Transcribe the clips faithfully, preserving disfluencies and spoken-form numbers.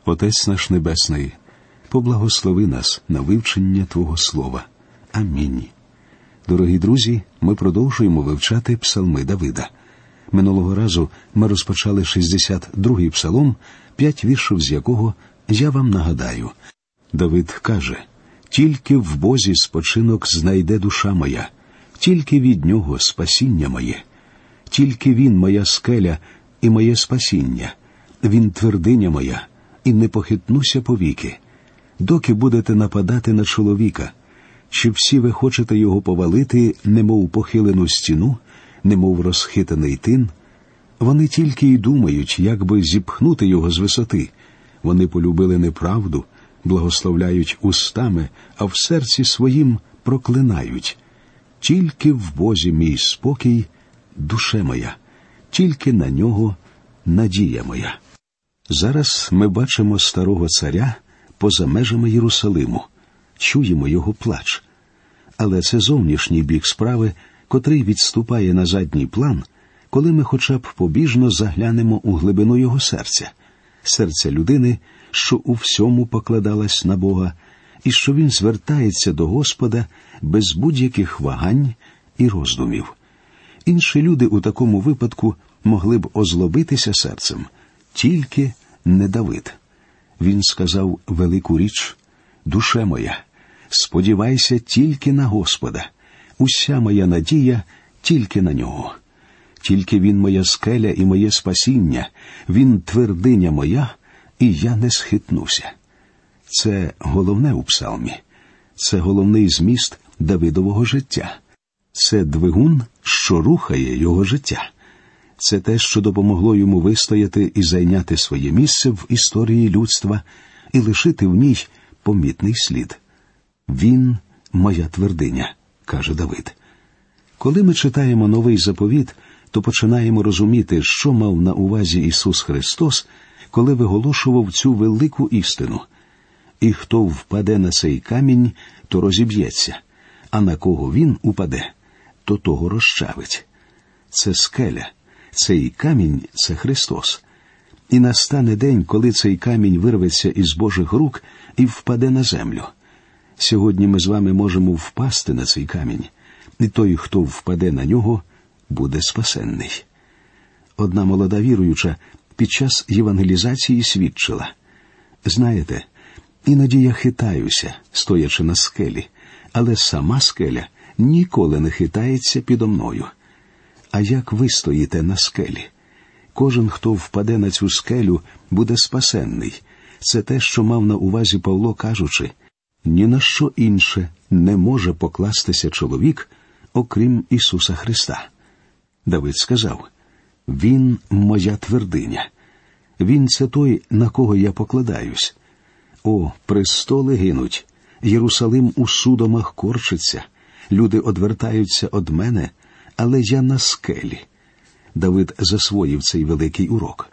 Отець наш Небесний, поблагослови нас на вивчення Твого Слова. Амінь. Дорогі друзі, ми продовжуємо вивчати псалми Давида. Минулого разу ми розпочали шістдесят другий псалом, п'ять віршів з якого я вам нагадаю. Давид каже: «Тільки в Бозі спочинок знайде душа моя, тільки від Нього спасіння моє. Тільки Він моя скеля і моє спасіння, Він твердиня моя, і не похитнуся повіки. Доки будете нападати на чоловіка, чи всі ви хочете його повалити, немов похилену стіну, немов розхитаний тин? Вони тільки й думають, як би зіпхнути його з висоти. Вони полюбили неправду, благословляють устами, а в серці своїм проклинають. Тільки в Бозі мій спокій, душе моя, тільки на Нього надія моя». Зараз ми бачимо старого царя поза межами Єрусалиму, чуємо його плач. Але це зовнішній бік справи, котрий відступає на задній план, коли ми хоча б побіжно заглянемо у глибину його серця, серця людини, що у всьому покладалась на Бога, і що він звертається до Господа без будь-яких вагань і роздумів. Інші люди у такому випадку могли б озлобитися серцем, тільки не Давид. Він сказав велику річ: «Душе моя, сподівайся тільки на Господа, уся моя надія тільки на Нього. Тільки Він моя скеля і моє спасіння, Він твердиня моя, і я не схитнуся». Це головне у псалмі. Це головний зміст Давидового життя. Це двигун, що рухає його життя. Це те, що допомогло йому вистояти і зайняти своє місце в історії людства і лишити в ній помітний слід. «Він – моя твердиня», – каже Давид. Коли ми читаємо Новий Заповіт, то починаємо розуміти, що мав на увазі Ісус Христос, коли виголошував цю велику істину. «І хто впаде на цей камінь, то розіб'ється, а на кого він упаде, то того розчавить». Це скеля. Цей камінь – це Христос. І настане день, коли цей камінь вирветься із Божих рук і впаде на землю. Сьогодні ми з вами можемо впасти на цей камінь, і той, хто впаде на нього, буде спасенний. Одна молода віруюча під час євангелізації свідчила: «Знаєте, іноді я хитаюся, стоячи на скелі, але сама скеля ніколи не хитається підо мною. А як ви стоїте на скелі? Кожен, хто впаде на цю скелю, буде спасенний». Це те, що мав на увазі Павло, кажучи: «Ні на що інше не може покластися чоловік, окрім Ісуса Христа». Давид сказав: «Він моя твердиня. Він – це той, на кого я покладаюсь. О, престоли гинуть, Єрусалим у судомах корчиться, люди одвертаються од мене, але я на скелі». Давид засвоїв цей великий урок.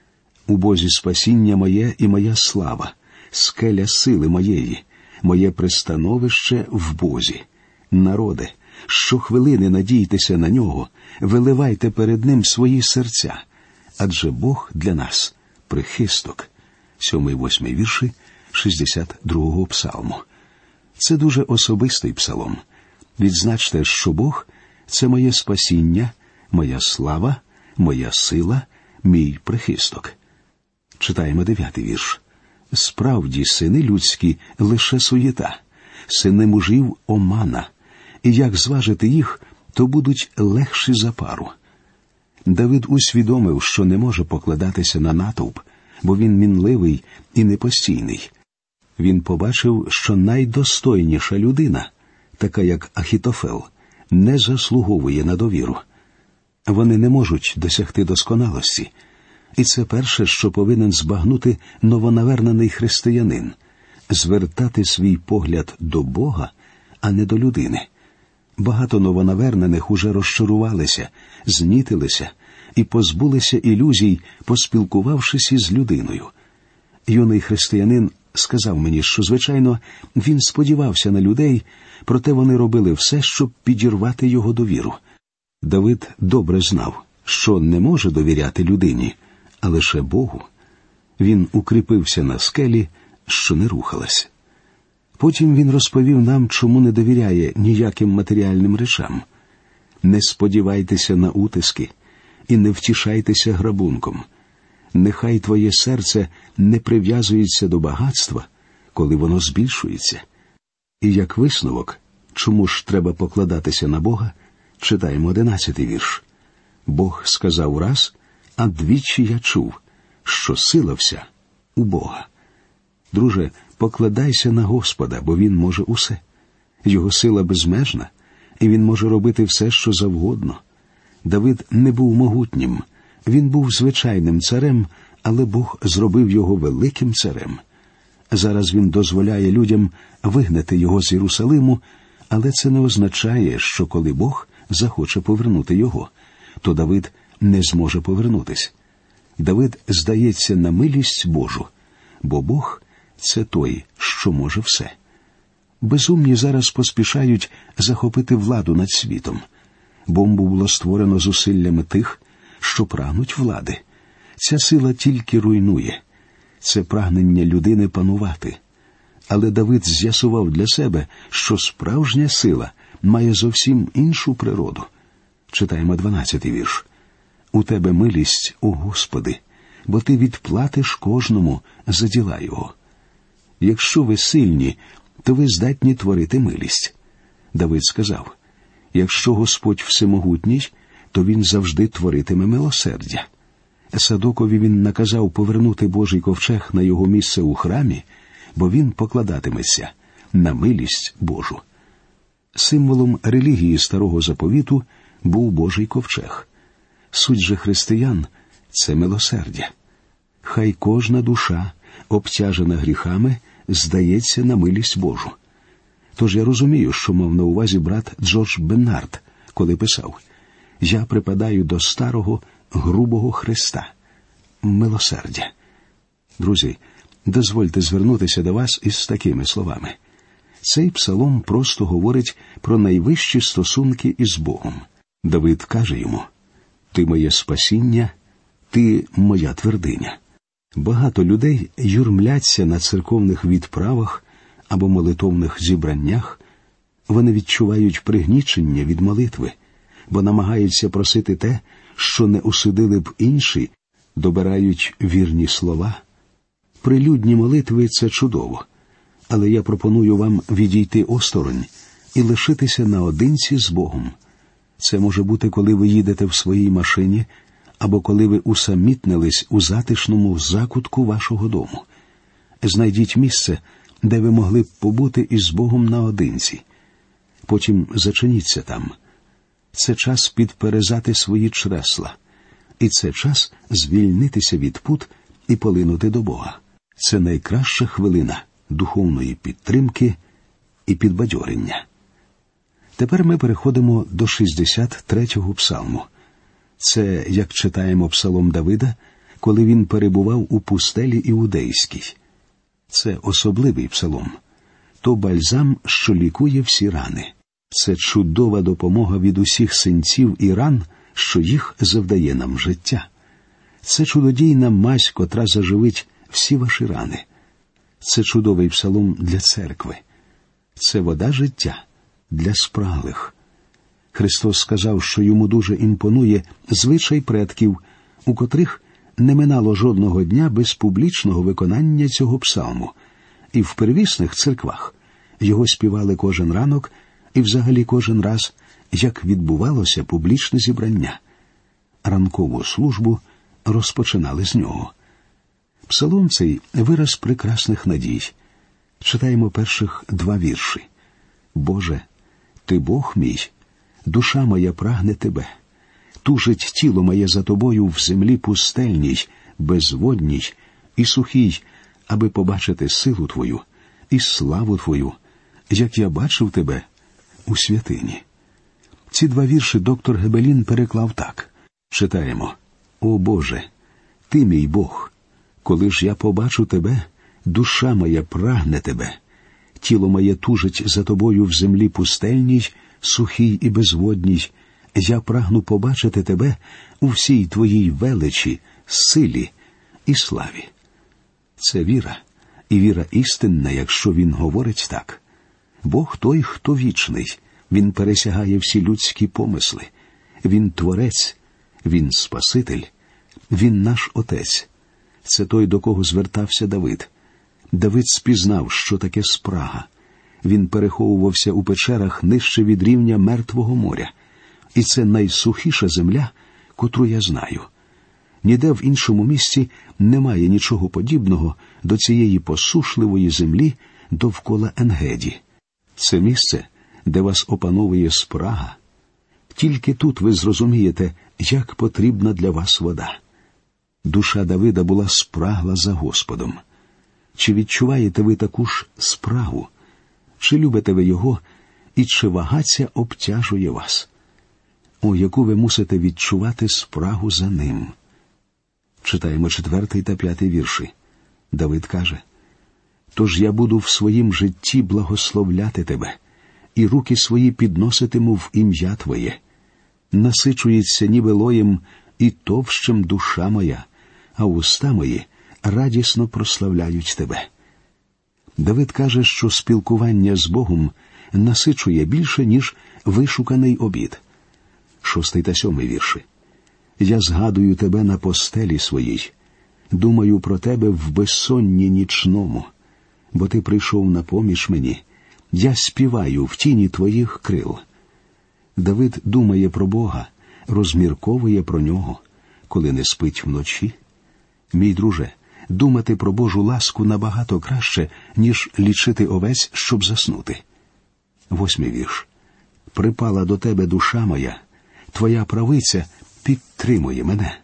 «У Бозі спасіння моє і моя слава, скеля сили моєї, моє пристановище в Бозі. Народе, щохвилини надійтеся на Нього, виливайте перед Ним свої серця, адже Бог для нас – прихисток». Сьомий-восьмий вірші шістдесят другого псалму. Це дуже особистий псалом. Відзначте, що Бог – це моє спасіння, моя слава, моя сила, мій прихисток. Читаємо дев'ятий вірш. «Справді, сини людські – лише суєта, сини мужів – омана, і як зважити їх, то будуть легші за пару». Давид усвідомив, що не може покладатися на натовп, бо він мінливий і непостійний. Він побачив, що найдостойніша людина, така як Ахітофел, не заслуговує на довіру. Вони не можуть досягти досконалості. І це перше, що повинен збагнути новонавернений християнин – звертати свій погляд до Бога, а не до людини. Багато новонавернених уже розчарувалися, знітилися і позбулися ілюзій, поспілкувавшись із людиною. Юний християнин сказав мені, що, звичайно, він сподівався на людей, проте вони робили все, щоб підірвати його довіру. Давид добре знав, що не може довіряти людині, а лише Богу. Він укріпився на скелі, що не рухалась. Потім він розповів нам, чому не довіряє ніяким матеріальним речам. Не сподівайтеся на утиски і не втішайтеся грабунком. Нехай твоє серце не прив'язується до багатства, коли воно збільшується. І як висновок, чому ж треба покладатися на Бога, читаємо одинадцятий вірш. Бог сказав раз, а двічі я чув, що сила вся у Бога. Друже, покладайся на Господа, бо Він може усе. Його сила безмежна, і Він може робити все, що завгодно. Давид не був могутнім, він був звичайним царем, але Бог зробив його великим царем. Зараз він дозволяє людям вигнати його з Єрусалиму, але це не означає, що коли Бог захоче повернути його, то Давид не зможе повернутись. Давид здається на милість Божу, бо Бог – це той, що може все. Безумні зараз поспішають захопити владу над світом. Бомбу було створено зусиллями тих, що прагнуть влади. Ця сила тільки руйнує. Це прагнення людини панувати. Але Давид з'ясував для себе, що справжня сила має зовсім іншу природу. Читаємо дванадцятий вірш. «У тебе милість, о Господи, бо ти відплатиш кожному за діла його». Якщо ви сильні, то ви здатні творити милість. Давид сказав, якщо Господь всемогутній, то Він завжди творитиме милосердя. Садокові він наказав повернути Божий ковчег на його місце у храмі, бо він покладатиметься на милість Божу. Символом релігії Старого Заповіту був Божий ковчег. Суть же християн – це милосердя. Хай кожна душа, обтяжена гріхами, здається на милість Божу. Тож я розумію, що мав на увазі брат Джордж Беннард, коли писав «Я припадаю до старого, грубого Христа» – милосердя. Друзі, дозвольте звернутися до вас із такими словами. Цей псалом просто говорить про найвищі стосунки із Богом. Давид каже йому «Ти моє спасіння, ти моя твердиня». Багато людей юрмляться на церковних відправах або молитовних зібраннях. Вони відчувають пригнічення від молитви, бо намагаються просити те, що не усудили б інші, добирають вірні слова. Прилюдні молитви – це чудово, але я пропоную вам відійти осторонь і лишитися наодинці з Богом. Це може бути, коли ви їдете в своїй машині, або коли ви усамітнились у затишному закутку вашого дому. Знайдіть місце, де ви могли б побути із Богом наодинці. Потім зачиніться там. Це час підперезати свої чресла. І це час звільнитися від пут і полинути до Бога. Це найкраща хвилина духовної підтримки і підбадьорення. Тепер ми переходимо до шістдесят третього псалму. Це, як читаємо псалом Давида, коли він перебував у пустелі Іудейській. Це особливий псалом. То бальзам, що лікує всі рани. Це чудова допомога від усіх синців і ран, що їх завдає нам життя. Це чудодійна мазь, котра заживить всі ваші рани. Це чудовий псалом для церкви. Це вода життя для спраглих. Христос сказав, що йому дуже імпонує звичай предків, у котрих не минало жодного дня без публічного виконання цього псалму. І в первісних церквах його співали кожен ранок і взагалі кожен раз, як відбувалося публічне зібрання. Ранкову службу розпочинали з нього. Псалом цей – вираз прекрасних надій. Читаємо перших два вірші. «Боже, Ти Бог мій, душа моя прагне Тебе. Тужить тіло моє за Тобою в землі пустельній, безводній і сухій, аби побачити силу Твою і славу Твою, як я бачив Тебе у святині». Ці два вірші доктор Гебелін переклав так. Читаємо. «О Боже, Ти мій Бог, коли ж я побачу Тебе, душа моя прагне Тебе. Тіло моє тужить за Тобою в землі пустельній, сухій і безводній. Я прагну побачити Тебе у всій Твоїй величі, силі і славі». Це віра, і віра істинна, якщо він говорить так. Бог той, хто вічний, він пересягає всі людські помисли. Він творець, він спаситель, він наш отець. Це той, до кого звертався Давид. Давид спізнав, що таке спрага. Він переховувався у печерах нижче від рівня Мертвого моря. І це найсухіша земля, котру я знаю. Ніде в іншому місці немає нічого подібного до цієї посушливої землі довкола Енгеді. Це місце, де вас опановує спрага. Тільки тут ви зрозумієте, як потрібна для вас вода. Душа Давида була спрагла за Господом. Чи відчуваєте ви таку ж спрагу? Чи любите ви його, і чи вага ця обтяжує вас? О, яку ви мусите відчувати спрагу за ним. Читаємо четвертий та п'ятий вірші. Давид каже: «Тож я буду в своїм житті благословляти тебе, і руки свої підноситиму в ім'я Твоє. Насичується ніби лоєм і товщем душа моя, а уста мої радісно прославляють тебе». Давид каже, що спілкування з Богом насичує більше, ніж вишуканий обід. Шостий та сьомий вірші. «Я згадую тебе на постелі своїй, думаю про тебе в безсонні нічному, бо ти прийшов на поміч мені, я співаю в тіні твоїх крил». Давид думає про Бога, розмірковує про нього, коли не спить вночі. Мій друже, думати про Божу ласку набагато краще, ніж лічити овець, щоб заснути. Восьмий вірш. «Припала до тебе душа моя, твоя правиця підтримує мене».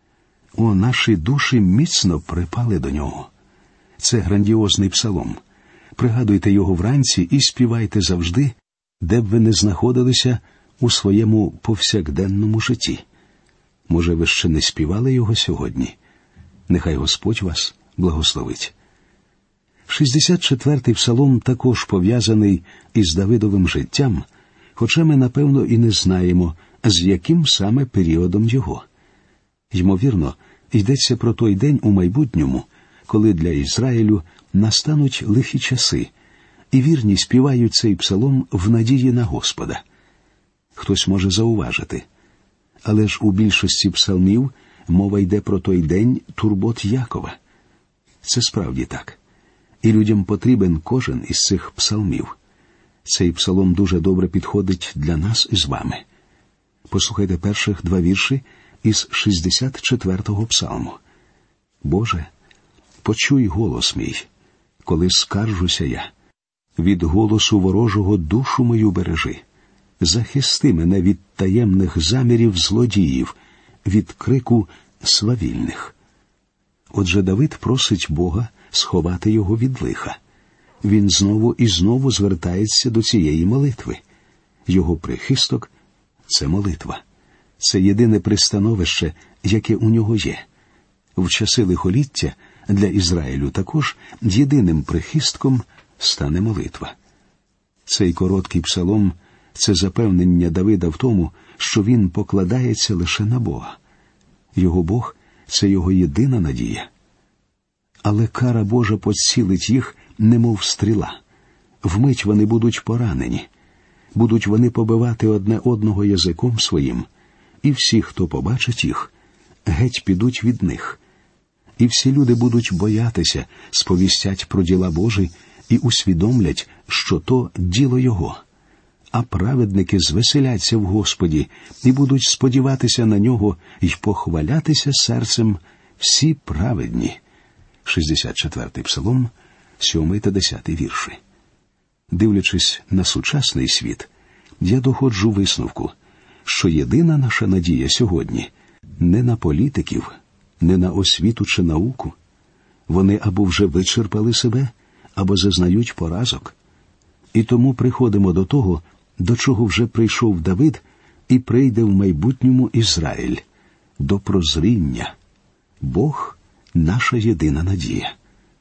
О, наші душі міцно припали до нього. Це грандіозний псалом. Пригадуйте його вранці і співайте завжди, де б ви не знаходилися у своєму повсякденному житті. Може, ви ще не співали його сьогодні? Нехай Господь вас благословить. шістдесят четвертий псалом також пов'язаний із Давидовим життям, хоча ми, напевно, і не знаємо, з яким саме періодом його. Ймовірно, йдеться про той день у майбутньому, коли для Ізраїлю настануть лихі часи, і вірні співають цей псалом в надії на Господа. Хтось може зауважити: але ж у більшості псалмів мова йде про той день турбот Якова. Це справді так. І людям потрібен кожен із цих псалмів. Цей псалом дуже добре підходить для нас із вами. Послухайте перших два вірші із шістдесят четвертого псалму. «Боже, почуй голос мій, коли скаржуся я. Від голосу ворожого душу мою бережи. Захисти мене від таємних замірів злодіїв, від крику свавільних». Отже, Давид просить Бога сховати його від лиха. Він знову і знову звертається до цієї молитви. Його прихисток – це молитва. Це єдине пристановище, яке у нього є. В часи лихоліття для Ізраїлю також єдиним прихистком стане молитва. Цей короткий псалом – це запевнення Давида в тому, що він покладається лише на Бога. Його Бог – це його єдина надія. Але кара Божа поцілить їх, немов стріла. Вмить вони будуть поранені. Будуть вони побивати одне одного язиком своїм, і всі, хто побачить їх, геть підуть від них. І всі люди будуть боятися, сповістять про діла Божі і усвідомлять, що то діло Його. А праведники звеселяться в Господі і будуть сподіватися на Нього й похвалятися серцем всі праведні. шістдесят четвертий псалом, сьомий та десятий вірші. Дивлячись на сучасний світ, я доходжу висновку, що єдина наша надія сьогодні не на політиків, не на освіту чи науку. Вони або вже вичерпали себе, або зазнають поразок. І тому приходимо до того, до чого вже прийшов Давид і прийде в майбутньому Ізраїль – до прозріння. Бог – наша єдина надія.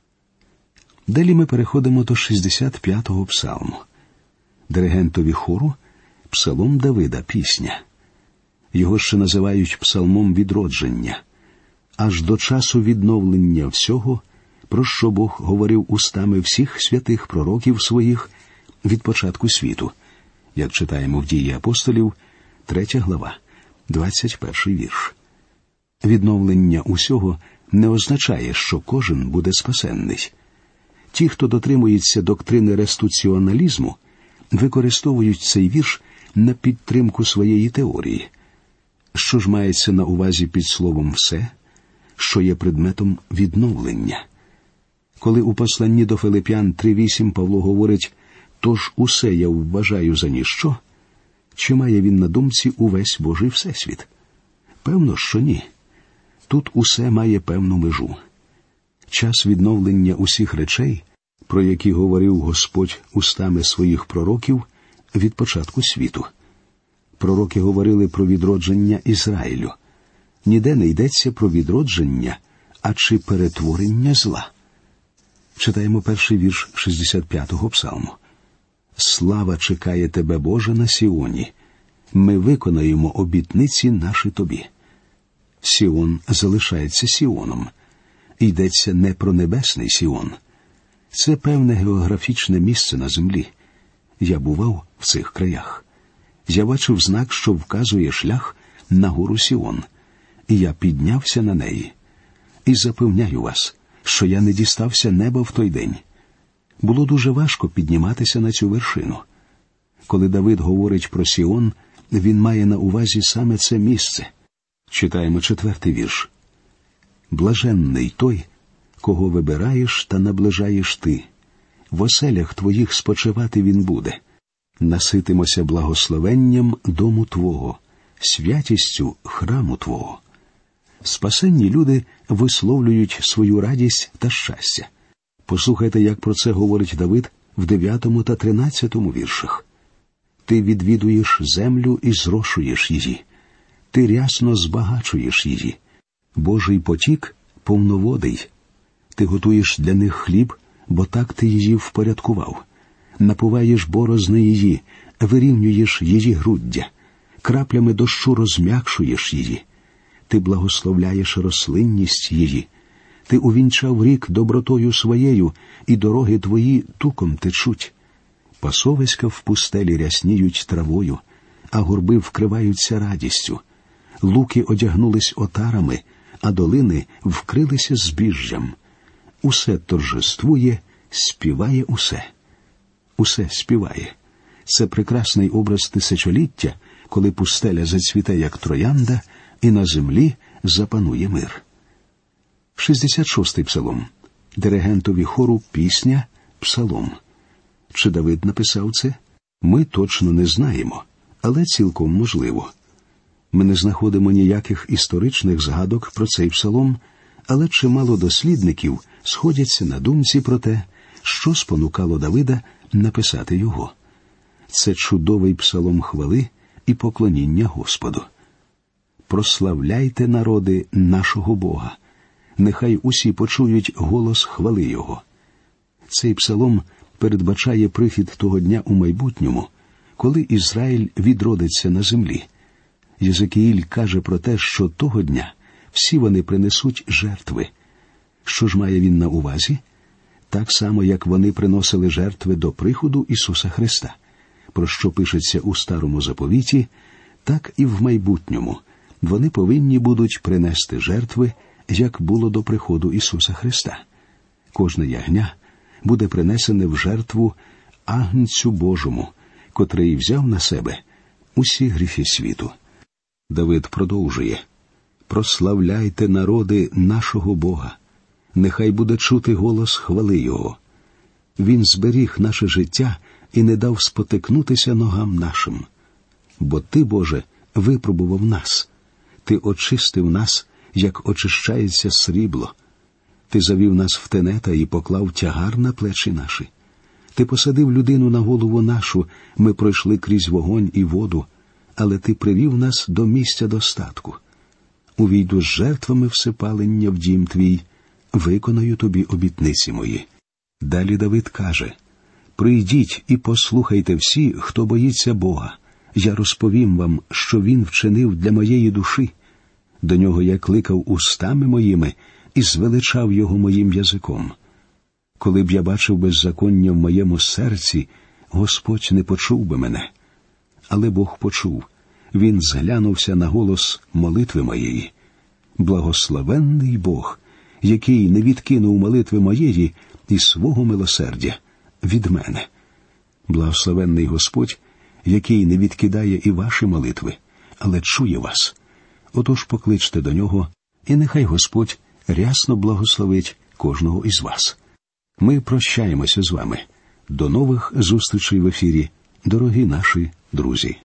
Далі ми переходимо до шістдесят п'ятого псалму. Диригентові хору – псалом Давида, пісня. Його ще називають псалмом відродження. Аж до часу відновлення всього про що Бог говорив устами всіх святих пророків своїх від початку світу, як читаємо в Дії апостолів, третя глава, двадцять перший вірш. Відновлення усього не означає, що кожен буде спасенний. Ті, хто дотримується доктрини реституціоналізму, використовують цей вірш на підтримку своєї теорії. Що ж мається на увазі під словом «все», що є предметом відновлення? Коли у посланні до Филип'ян три вісім Павло говорить «тож усе я вважаю за ніщо», чи має він на думці увесь Божий всесвіт? Певно, що ні. Тут усе має певну межу. Час відновлення усіх речей, про які говорив Господь устами своїх пророків від початку світу. Пророки говорили про відродження Ізраїлю. Ніде не йдеться про відродження, а чи перетворення зла. Читаємо перший вірш шістдесят п'ятого псалму. «Слава чекає тебе, Боже, на Сіоні. Ми виконаємо обітниці наші тобі». Сіон залишається Сіоном. Йдеться не про небесний Сіон. Це певне географічне місце на землі. Я бував в цих краях. Я бачив знак, що вказує шлях на гору Сіон. І я піднявся на неї. І запевняю вас, що я не дістався неба в той день. Було дуже важко підніматися на цю вершину. Коли Давид говорить про Сіон, він має на увазі саме це місце. Читаємо четвертий вірш. «Блаженний той, кого вибираєш та наближаєш ти. В оселях твоїх спочивати він буде. Наситимося благословенням дому твого, святістю храму твого». Спасенні люди висловлюють свою радість та щастя. Послухайте, як про це говорить Давид в дев'ятому та тринадцятому віршах. «Ти відвідуєш землю і зрошуєш її. Ти рясно збагачуєш її. Божий потік повноводий. Ти готуєш для них хліб, бо так ти її впорядкував. Напуваєш борозни її, вирівнюєш її груддя. Краплями дощу розм'якшуєш її. Ти благословляєш рослинність її. Ти увінчав рік добротою своєю, і дороги твої туком течуть. Пасовиська в пустелі рясніють травою, а горби вкриваються радістю. Луки одягнулись отарами, а долини вкрилися збіжжям. Усе торжествує, співає усе». Усе співає. Це прекрасний образ тисячоліття, коли пустеля зацвіте, як троянда, і на землі запанує мир. шістдесят шостий псалом. Диригентові хору пісня «Псалом». Чи Давид написав це? Ми точно не знаємо, але цілком можливо. Ми не знаходимо ніяких історичних згадок про цей псалом, але чимало дослідників сходяться на думці про те, що спонукало Давида написати його. Це чудовий псалом хвали і поклоніння Господу. «Прославляйте, народи, нашого Бога. Нехай усі почують голос хвали Його». Цей псалом передбачає прихід того дня у майбутньому, коли Ізраїль відродиться на землі. Єзекіїль каже про те, що того дня всі вони принесуть жертви. Що ж має він на увазі? Так само, як вони приносили жертви до приходу Ісуса Христа, про що пишеться у Старому Заповіті, так і в майбутньому вони повинні будуть принести жертви, як було до приходу Ісуса Христа. Кожне ягня буде принесене в жертву Агнцю Божому, котрий взяв на себе усі гріхи світу. Давид продовжує: «Прославляйте, народи, нашого Бога. Нехай буде чути голос хвали Його. Він зберіг наше життя і не дав спотикнутися ногам нашим. Бо Ти, Боже, випробував нас. Ти очистив нас, як очищається срібло. Ти завів нас в тенета і поклав тягар на плечі наші. Ти посадив людину на голову нашу, ми пройшли крізь вогонь і воду, але Ти привів нас до місця достатку. Увійду з жертвами всепалення в дім Твій, виконаю Тобі обітниці мої». Далі Давид каже: «Прийдіть і послухайте всі, хто боїться Бога. Я розповім вам, що Він вчинив для моєї душі. До Нього я кликав устами моїми і звеличав Його моїм язиком. Коли б я бачив беззаконня в моєму серці, Господь не почув би мене. Але Бог почув. Він зглянувся на голос молитви моєї. Благословенний Бог, який не відкинув молитви моєї і свого милосердя від мене. Благословенний Господь, який не відкидає і ваші молитви, але чує вас. Отож покличте до Нього, і нехай Господь рясно благословить кожного із вас. Ми прощаємося з вами. До нових зустрічей в ефірі, дорогі наші друзі.